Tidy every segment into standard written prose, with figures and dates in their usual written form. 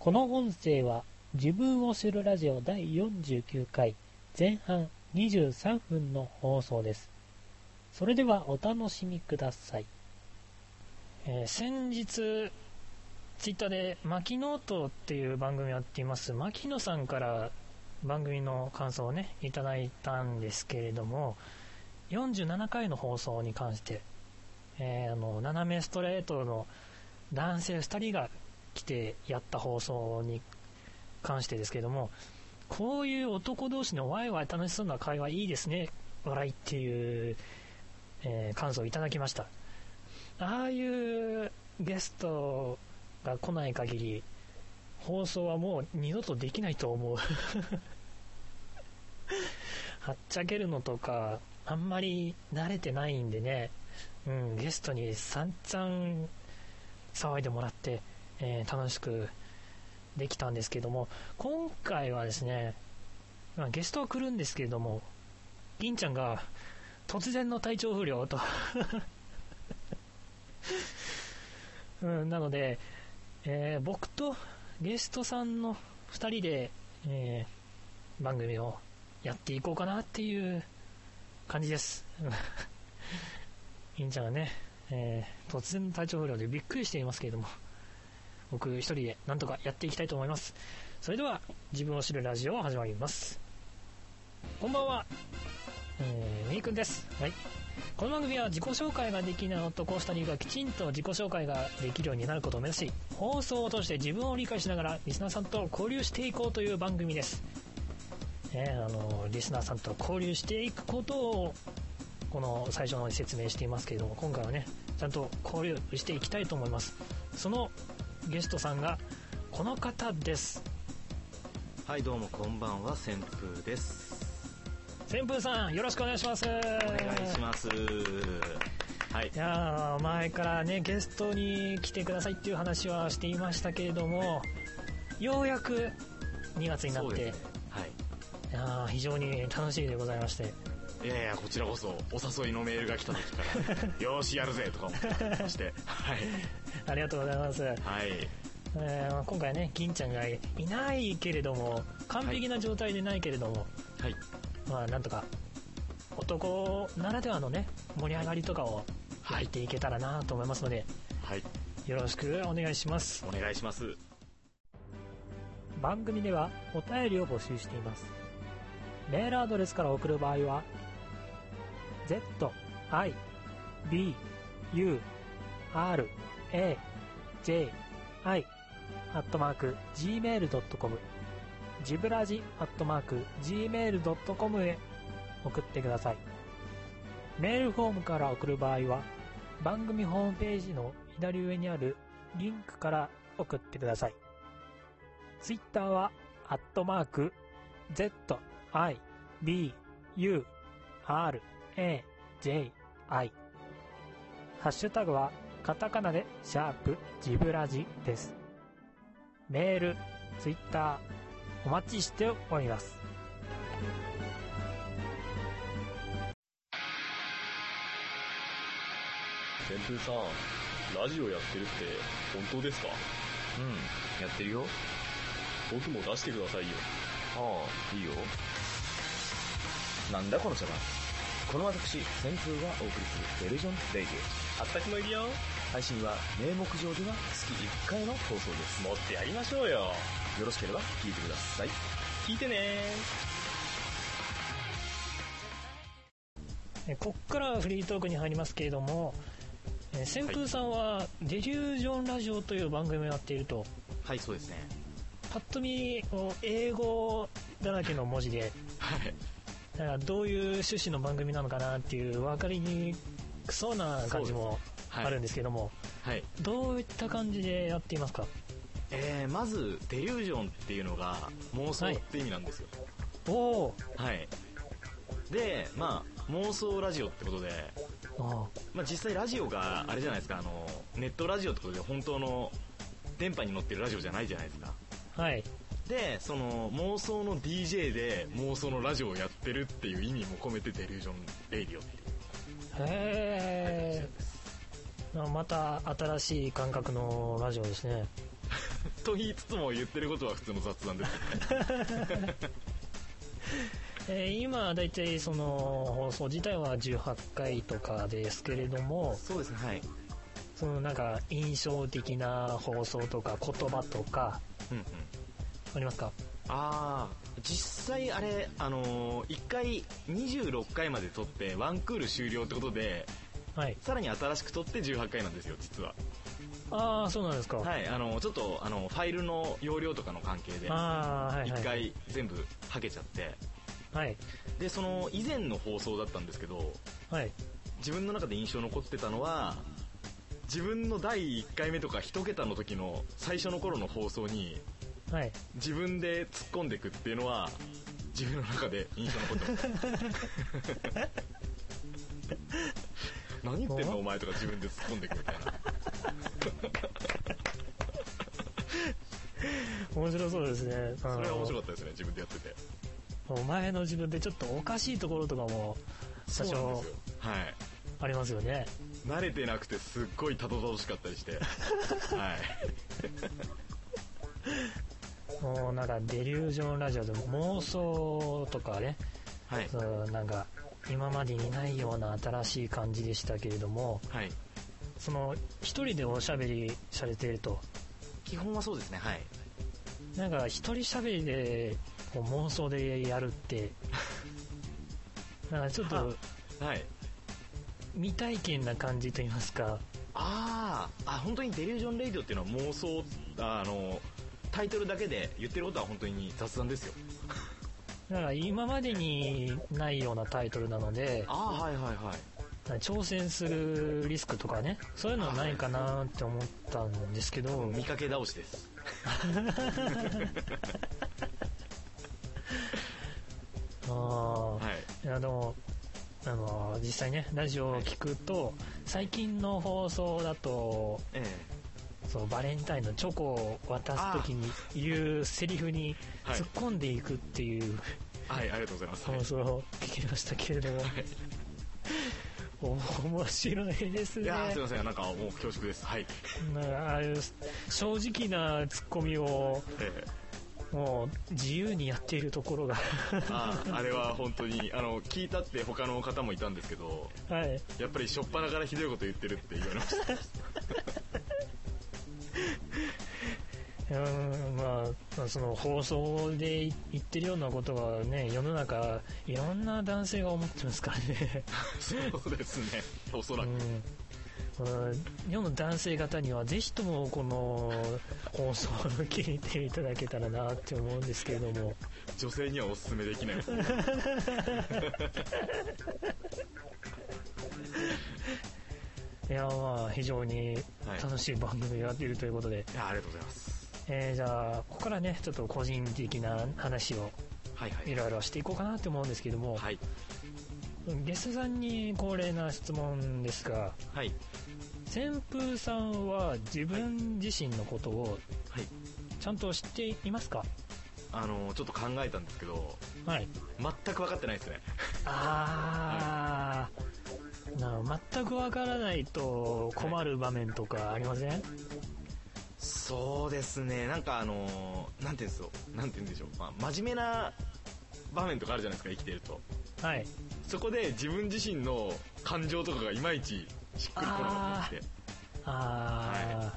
この音声は自分を知るラジオ第49回前半23分の放送です。それではお楽しみください。先日ツイッターでマキノートっていう番組をやっています牧野さんから番組の感想をねいただいたんですけれども、47回の放送に関して、斜めストレートの男性2人が来てやった放送に関してですけれども、こういう男同士のワイワイ楽しそうな会話いいですね、笑いっていう、感想をいただきました。ああいうゲストが来ない限り放送はもう二度とできないと思うはっちゃけるのとかあんまり慣れてないんでね、ゲストに散々騒いでもらって、楽しくできたんですけども、今回はですね、ゲストは来るんですけれども、銀ちゃんが突然の体調不良となので、僕とゲストさんの2人で、番組をやっていこうかなっていう感じです銀ちゃんがね、突然の体調不良でびっくりしていますけれども、僕一人でなんとかやっていきたいと思います。それでは自分を知るラジオ始まります。こんばんは、みーくんです。はい、この番組は自己紹介ができない男2人がきちんと自己紹介ができるようになることを目指し、放送を通して自分を理解しながらリスナーさんと交流していこうという番組です。リスナーさんと交流していくことをこの最初の方に説明していますけれども、今回はねちゃんと交流していきたいと思います。そのゲストさんがこの方です。 はい、どうもこんばんは、旋風です。 旋風さん、よろしくお願いします。お願いします。はい。 いや前からねゲストに来てくださいっていう話はしていましたけれども、ようやく2月になって、ね、はい、いや非常に楽しいでございまして。 いやいや、こちらこそお誘いのメールが来た時からよーしやるぜとか思ってましてはい、 ありがとうございます。はい、今回ね銀ちゃんがいないけれども、完璧な状態でないけれども、はい、なんとか男ならではのね盛り上がりとかを入っていけたらなと思いますので、はい、よろしくお願いします。 お願いします。 番組ではお便りを募集しています。メールアドレスから送る場合は zibraji@gmail.com ジブラジ@gmail.com へ送ってください。メールフォームから送る場合は番組ホームページの左上にあるリンクから送ってください。ツイッターは@ZIBURAJI、ハッシュタグはカタカナでジブラジです。メール、ツイッターお待ちしております。 旋風さん、ラジオやってるって本当ですか？ やってるよ。 僕も出してくださいよ。 ああ、いいよ。なんだこの茶番。この私、旋風がお送りするデルジョンレイディオ。 あったくもいるよ。 配信は名目上では月1回の放送です。 もっとやりましょうよ。 よろしければ聞いてください。 聞いてね。 こっからフリートークに入りますけれども、旋風さんはデリュージョンラジオという番組をやっていると。 はい、そうですね。 パッと見英語だらけの文字で、 はい、 だからどういう趣旨の番組なのかなっていう分かりにくそうな感じもあるんですけども、はい、どういった感じでやっていますか？ まずデリュージョンっていうのが妄想って意味なんですよ。 おー、はい。で、妄想ラジオってことで、実際ラジオがあれじゃないですか、ネットラジオってことで本当の電波に乗ってるラジオじゃないじゃないですか。 はい。 で、その妄想の DJ で妄想のラジオをやってるっていう意味も込めてデリュージョンレイディオっていう。 へー、また新しい感覚のラジオですね。 と言いつつも言ってることは普通の雑談ですね。 今だいたいその放送自体は18回とかですけれども、 そうですね、はい。 そのなんか印象的な放送とか言葉とかありますか？ 実際あれ1回26回まで撮ってワンクール終了ってことで、 はい、 さらに新しく撮って18回なんですよ実は。 そうなんですか。 はい、ちょっとファイルの容量とかの関係で1回全部はけちゃって、はい、でその以前の放送だったんですけど、はい、自分の中で印象残ってたのは、自分の第1回目とか1桁の時の最初の頃の放送に、はい、自分で突っ込んでいくっていうのは自分の中で印象残ってます何言ってんのお前とか自分で突っ込んでいくみたいな面白そうですね。 それは面白かったですね、自分でやってて。 お前の自分でちょっとおかしいところとかも多少ありますよね。 慣れてなくてすっごいたどたどしかったりしてはいもうなんかデリュージョンラジオでも妄想とかね、はい、そうなんか今までにないような新しい感じでしたけれども、はい、その一人でおしゃべりされていると。 基本はそうですね、はい。 なんか一人しゃべりでこう妄想でやるってなんかちょっとはい未体験な感じと言いますか。 本当にデリュージョンレイディオっていうのは妄想、タイトルだけで言ってることは本当に雑談ですよ。 だから今までにないようなタイトルなので、 はいはいはい。 挑戦するリスクとかね、そういうのはないかなって思ったんですけど、 見かけ倒しですはい。いやでも実際ねラジオを聞くと、最近の放送だと、そうバレンタインのチョコを渡す時に言うセリフに突っ込んでいくっていうはい、ありがとうございます。 放送を聞きましたけれども、面白いですね。 いやすいません、なんかもう恐縮です。はい。 ああいう正直なツッコミを、もう自由にやっているところがあれは本当に聞いたって他の方もいたんですけど、はい、やっぱり初っ端からひどいこと言ってるって言われましたまあその放送で言ってるようなことはね、世の中いろんな男性が思ってますからねそうですね、おそらく、 世の男性方にはぜひともこの放送を聞いていただけたらなって思うんですけれども、 女性にはおすすめできないいやまあ非常に楽しい番組をやっているということで、 いやありがとうございます。 じゃあここからねちょっと個人的な話をいろいろしていこうかなと思うんですけども、はい、ゲストさんに恒例な質問ですが、はい、旋風さんは自分自身のことをちゃんと知っていますか？ ちょっと考えたんですけど、はい、全く分かってないですね全く分からないと困る場面とかありません？ そうですね、なんかなんていうんでしょう、真面目な場面とかあるじゃないですか、生きてると。はい。そこで自分自身の感情とかがいまいちしっくりこなかったりして。 はい、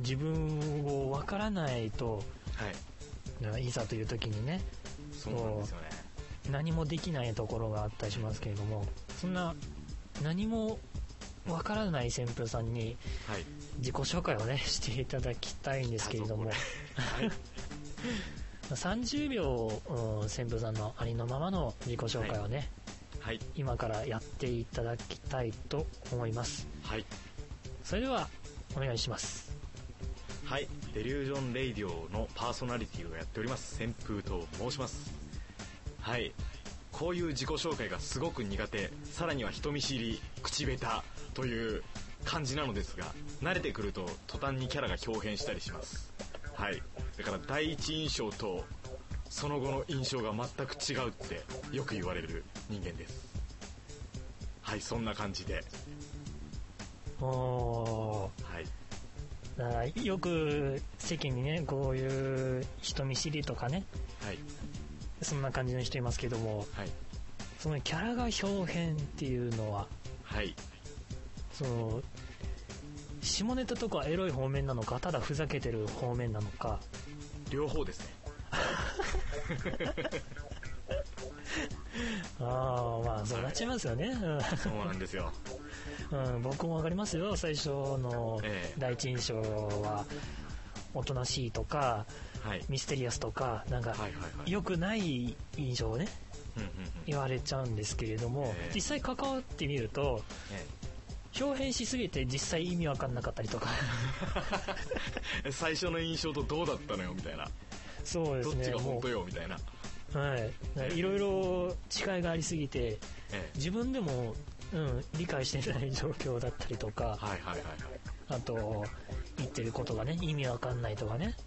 自分を分からないと、はい、いざという時にね、 そうなんですよね。 何もできないところがあったりしますけれども、そんな何もわからない旋風さんに自己紹介をねしていただきたいんですけれども、はい、30秒旋風さんのありのままの自己紹介をね、はい、今からやっていただきたいと思います。はい、それではお願いします。 はい、デリュージョンレイディオのパーソナリティをやっております旋風と申します。はい、こういう自己紹介がすごく苦手、さらには人見知り、口下手という感じなのですが、慣れてくると途端にキャラが表変したりします。はい、だから第一印象とその後の印象が全く違うってよく言われる人間です。はい、そんな感じで。 はい、 よく世間にねこういう人見知りとかね、 はい、 そんな感じの人いますけども、 はい、 そのキャラが表変っていうのは、 はい、 その下ネタとかエロい方面なのか、ただふざけてる方面なのか、 両方ですね。 まあそうなっちゃいますよね。 そうなんですよ。 僕もわかりますよ。最初の第一印象はおとなしいとか、はい、ミステリアスとかなんか良くない印象をね、言われちゃうんですけれども、実際関わってみると、表変しすぎて実際意味わかんなかったりとか最初の印象とどうだったのよみたいな。 そうですね、 どっちが本当よみたいな。 はい、いろいろ違いがありすぎて、自分でも、理解してない状況だったりとか、あと言ってることがね意味わかんないとかね、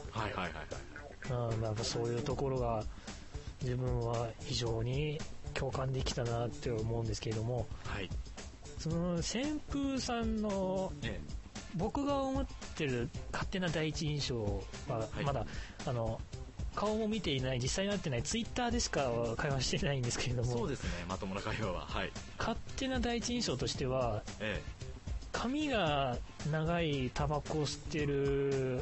やっぱそういうところが自分は非常に共感できたなって思うんですけれども、はい、その旋風さんの、僕が思ってる勝手な第一印象はまだ、顔も見ていない、実際に会ってない、ツイッターでしか会話してないんですけれども。 そうですね、まともな会話は、はい、 勝手な第一印象としては、髪が長いタバコ吸ってる、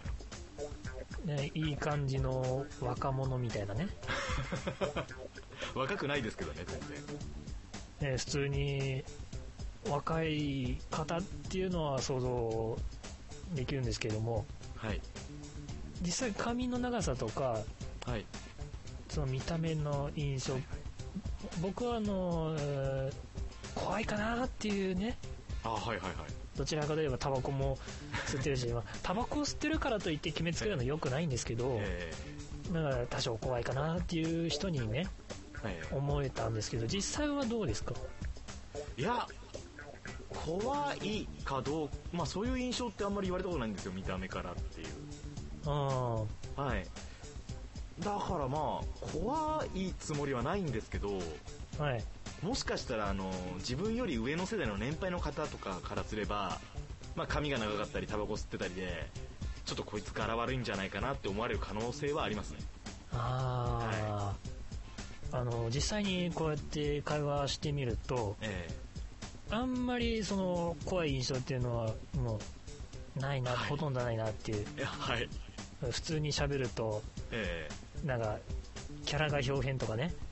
いい感じの若者みたいなね。 若くないですけどね、全然。 普通に若い方っていうのは想像できるんですけれども、はい、実際髪の長さとか、はい、その見た目の印象、僕は怖いかなっていうね。どちらかといえばタバコも吸ってるし、タバコを吸ってるからといって決めつけるのは良くないんですけど、だから多少怖いかなっていう人にね、思えたんですけど、実際はどうですか？ いや、怖いかどうか、そういう印象ってあんまり言われたことないんですよ、見た目からっていう。はい。だから怖いつもりはないんですけど、はい、もしかしたら自分より上の世代の年配の方とかからすれば、髪が長かったりタバコ吸ってたりで、ちょっとこいつ柄悪いんじゃないかなって思われる可能性はありますね。 実際にこうやって会話してみると、あんまりその怖い印象っていうのはもうないな、ほとんどないなっていう。はい。普通に喋ると、なんかキャラが表変とかね、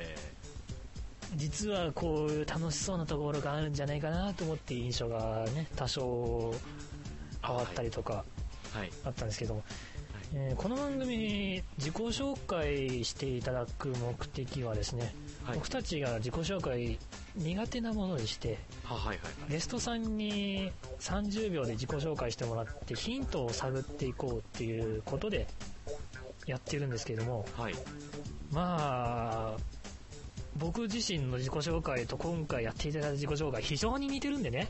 実はこういう楽しそうなところがあるんじゃないかなと思って印象がね多少変わったりとかあったんですけども、この番組に自己紹介していただく目的はですね、僕たちが自己紹介苦手なものでして、ゲストさんに30秒で自己紹介してもらってヒントを探っていこうっていうことでやってるんですけども、僕自身の自己紹介と今回やっていただいた自己紹介非常に似てるんでね。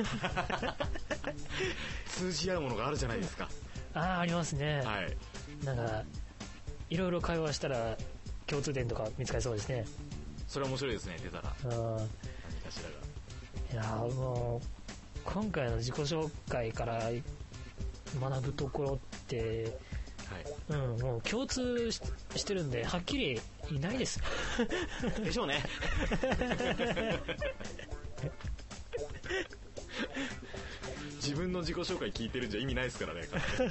通じ合うものがあるじゃないですか。 ありますね。なんかいろいろ会話したら共通点とか見つかりそうですね。 それは面白いですね、出たら。何かしらが。 いやもう今回の自己紹介から学ぶところって、もう共通 してるんではっきりいないです。 でしょうね。自分の自己紹介聞いてるんじゃ意味ないですからね。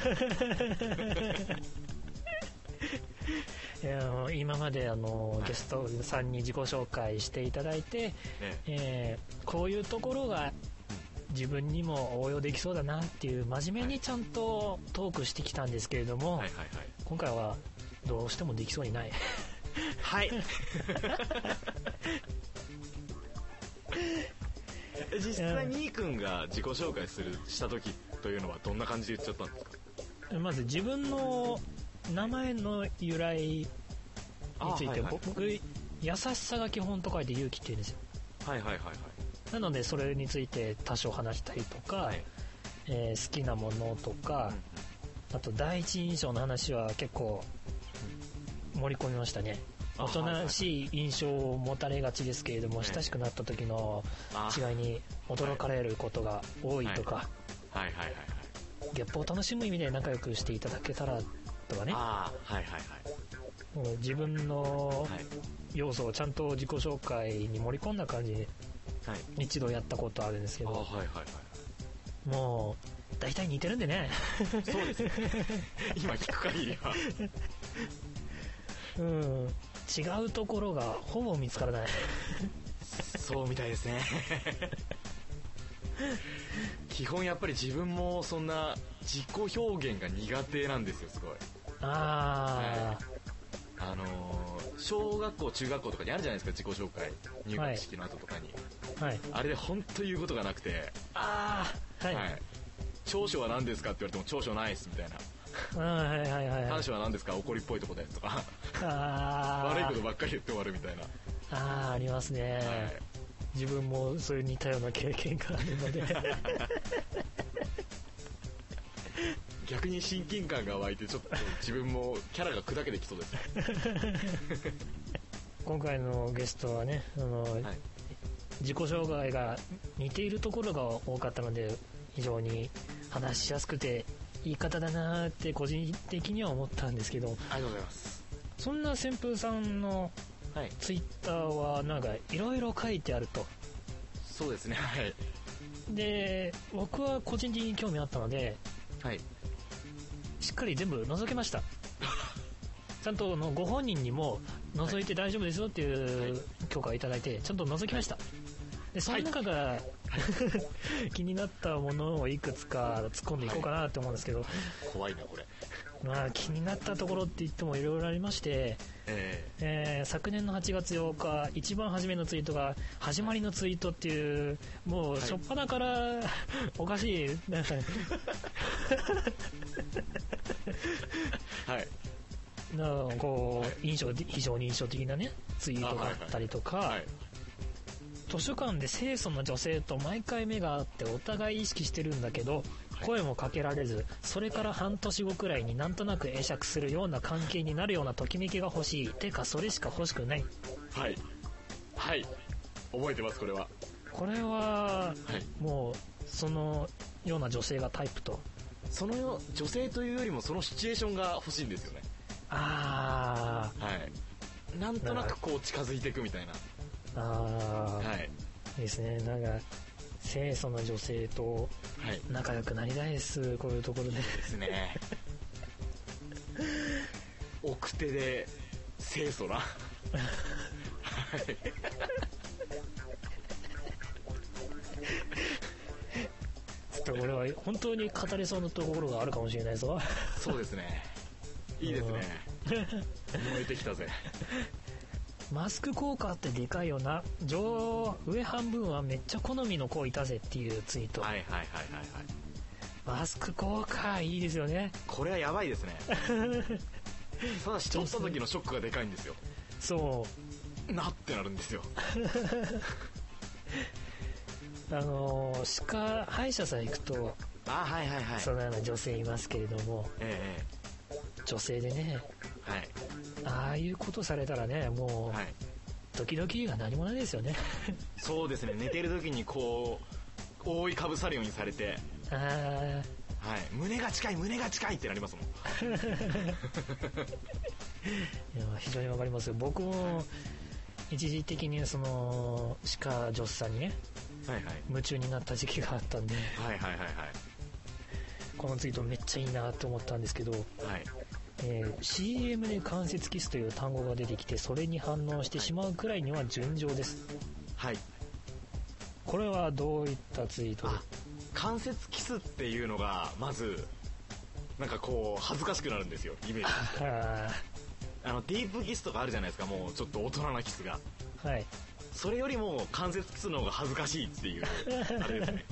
いや今までゲストさんに自己紹介していただいて、こういうところが自分にも応用できそうだなっていう真面目にちゃんとトークしてきたんですけれども、今回はどうしてもできそうにない。 はい。実際にーくんが自己紹介した時というのはどんな感じで言っちゃったんですか？ まず自分の名前の由来について、僕優しさが基本と書いて勇気って言うんですよ。なのでそれについて多少話したりとか、好きなものとか、あと第一印象の話は結構盛り込みましたね。おとなしい印象を持たれがちですけれども、親しくなった時の違いに驚かれることが多いとか、 ゲップを楽しむ意味で仲良くしていただけたらとかね。 はいはいはい。 もう自分の要素をちゃんと自己紹介に盛り込んだ感じで一度やったことあるんですけど、 はいはいはい。 もう大体似てるんでね。 そうですね。今聞く限りは。 違うところがほぼ見つからない。 そうみたいですね。基本やっぱり自分もそんな自己表現が苦手なんですよ、すごい。小学校中学校とかにあるじゃないですか、自己紹介入学式の後とかに、はい、あれで本当言うことがなくて、長所は何ですかって言われても長所ないっすみたいな、短所は何ですか、怒りっぽいとこでとか、悪いことばっかり言って終わるみたいな。 ありますね、自分もそういう似たような経験があるので逆に親近感が湧いて、ちょっと自分もキャラが砕けてきそうですね。 今回のゲストはね、自己紹介が似ているところが多かったので、非常に話しやすくていい方だなって個人的には思ったんですけど、 ありがとうございます。 そんな旋風さんのツイッターはなんかいろいろ書いてあると。 そうですね、はい。 で、僕は個人的に興味あったので、しっかり全部覗けました。ちゃんとご本人にも覗いて大丈夫ですよっていう許可をいただいて、ちゃんと覗きました。で、その中から、気になったものをいくつか突っ込んでいこうかなって思うんですけど、 怖いなこれ。 気になったところって言ってもいろいろありまして、昨年の8月8日一番初めのツイートが始まりのツイートっていう、もう初っ端からおかしいなんかこう非常に印象的なねツイートがあったりとか、図書館で清楚な女性と毎回目が合ってお互い意識してるんだけど、声もかけられず、それから半年後くらいになんとなく会釈するような関係になるようなときめきが欲しい。てかそれしか欲しくない。 はい覚えてます。これは、もうそのような女性がタイプと。その女性というよりもそのシチュエーションが欲しいんですよね。なんとなくこう近づいていくみたいな。 いいですね。なんか清楚な女性と仲良くなりたいです、こういうところで。 ですね。奥手で清楚な。 ちょっとこれは本当に語れそうなところがあるかもしれないぞ。 そうですね。いいですね。燃えてきたぜ。 マスク効果ってでかいよな。上半分はめっちゃ好みの子いたぜっていうツイート。マスク効果いいですよね。 これはやばいですね。ただし撮った時のショックがでかいんですよ。そうなってなるんですよ。 歯医者さん行くとそのような女性いますけれども、女性でね、ああいうことされたらね、もう、ドキドキが何もないですよね。 そうですね。寝てる時にこう覆いかぶさるようにされて、胸が近いってなりますもん。 非常にわかりますよ。僕も一時的にその歯科助手さんにね、夢中になった時期があったんで、このツイートめっちゃいいなと思ったんですけど、CM で関節キスという単語が出てきて、それに反応してしまうくらいには順調です。これはどういったツイートで？ 関節キスっていうのがまずなんかこう恥ずかしくなるんですよ、イメージ。ディープキスとかあるじゃないですか、もうちょっと大人なキスが。それよりも関節キスの方が恥ずかしいっていうあれですね。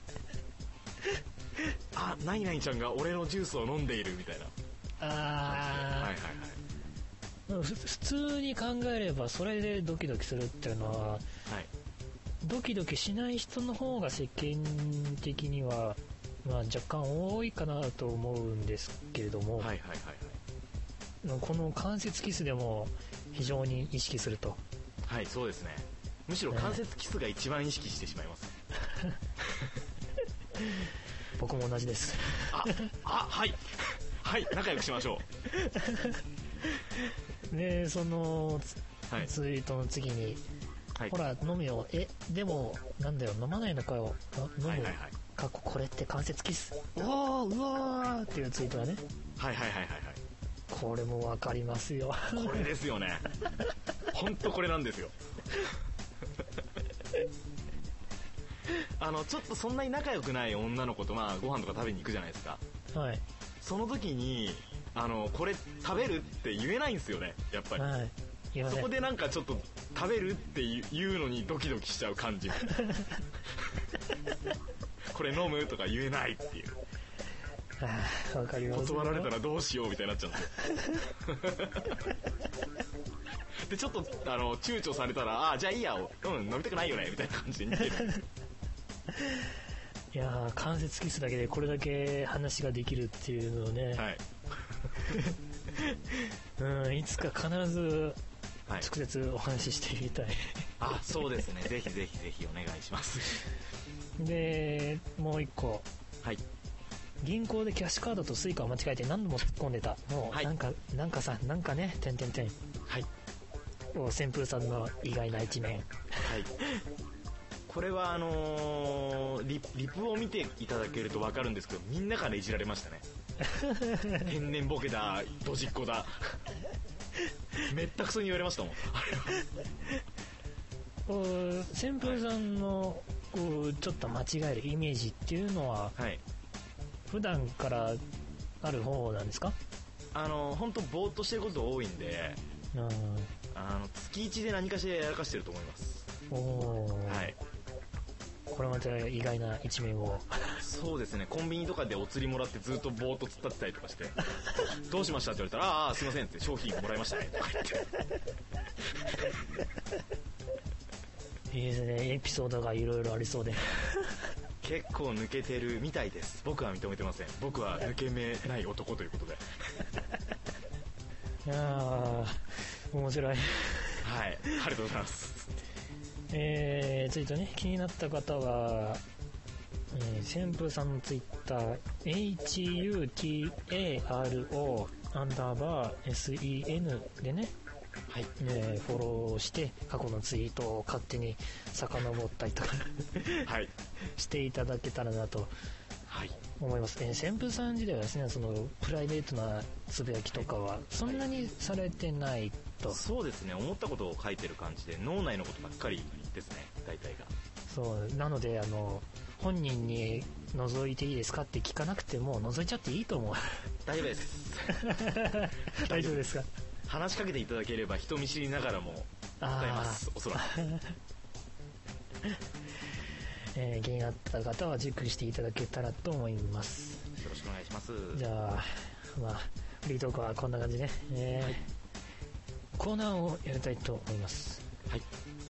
何々ちゃんが俺のジュースを飲んでいるみたいな。 普通に考えればそれでドキドキするっていうのは、ドキドキしない人の方が世間的には、若干多いかなと思うんですけれども、この関節キスでも非常に意識すると。 そうですね。むしろ関節キスが一番意識してしまいます。 僕も同じです。 はいはい仲良くしましょう。でそのはいツイートの次に、 はい、 ほら飲むよ、でもなんだよ飲まないのかよ、飲む、 はいはいはい、 過去これって関節キス、うわーっていうツイートがね、 はいはいはいはいはい、 これも分かりますよ。 これですよね。本当これなんですよ。ちょっとそんなに仲良くない女の子とまあご飯とか食べに行くじゃないですか。 はい。 その時にこれ食べるって言えないんですよね、やっぱり。はい。言えません。そこでなんかちょっと食べるって言うのにドキドキしちゃう感じ。これ飲むとか言えないっていう。 わかります。 断られたらどうしようみたいになっちゃうんですよ。でちょっと躊躇されたらじゃあいいや、飲みたくないよねみたいな感じで逃げる。 いやー、関節キスだけでこれだけ話ができるっていうのをね、はい、いつか必ず直接お話ししてみたい。 そうですね。ぜひぜひぜひお願いします。 でもう一個、 はい、 銀行でキャッシュカードとスイカを間違えて何度も突っ込んでた。もう、はい、なんかさ、なんかね、はい。旋風さんの意外な一面。はい。 これはリプを見ていただけると分かるんですけど、みんなからいじられましたね。天然ボケだ、ドジっ子だ。めったくそに言われましたもん。 旋風さんのちょっと間違えるイメージっていうのは、はい、普段からある方なんですか？ 本当ぼーっとしてること多いんで、月1で何かしらやらかしてると思います。はい。 これまた意外な一面を。 そうですね。コンビニとかでお釣りもらってずっとぼーっと突っ立ってたりとかして、どうしましたって言われたら、すいませんって、商品もらいましたねとか言って。 いいですね。エピソードがいろいろありそうで。 結構抜けてるみたいです。僕は認めてません。僕は抜け目ない男ということで。 いやー、面白い。はい、 ありがとうございます。 ツイートね、気になった方は、旋風さんのツイッター HUTARO_SEN でね、はい、フォローして過去のツイートを勝手に遡ったりとか、はい、していただけたらなと思います。旋風さん自体はですね、そのプライベートなつぶやきとかはそんなにされてないと。 そうですね。思ったことを書いてる感じで、脳内のことばっかりですね、大体が。 そうなので本人に覗いていいですかって聞かなくても覗いちゃっていいと思う。 大丈夫です。 大丈夫ですか？ 話しかけていただければ人見知りながらも答えます、おそらく。 気になった方はチェックしていただけたらと思います。 よろしくお願いします。 じゃあフリートークはこんな感じね、はい、コーナーをやりたいと思います。はい。